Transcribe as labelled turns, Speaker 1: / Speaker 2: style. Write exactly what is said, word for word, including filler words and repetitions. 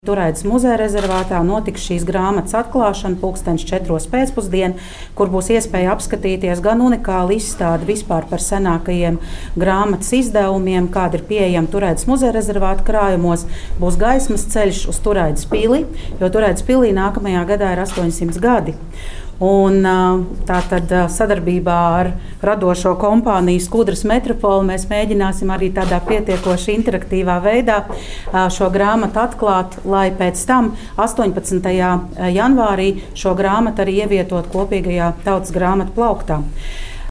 Speaker 1: Turaidas muzeja rezervātā notiks šīs grāmatas atklāšana pulkstenis četros pēcpusdienā, kur būs iespēja apskatīties gan unikālu izstādi vispār par senākajiem grāmatas izdevumiem, kāda ir pieejama Turaidas muzeja rezervāta krājumos. Būs gaismas ceļš uz Turaidas pili, jo Turaidas pilī nākamajā gadā ir astoņsimt gadi. Un, tātad sadarbībā ar radošo kompāniju Skudras Metropoli mēs mēģināsim arī tādā pietiekoši interaktīvā veidā šo grāmatu atklāt, lai pēc tam astoņpadsmitajā janvārī šo grāmatu arī ievietot kopīgajā tautas grāmatu plauktā.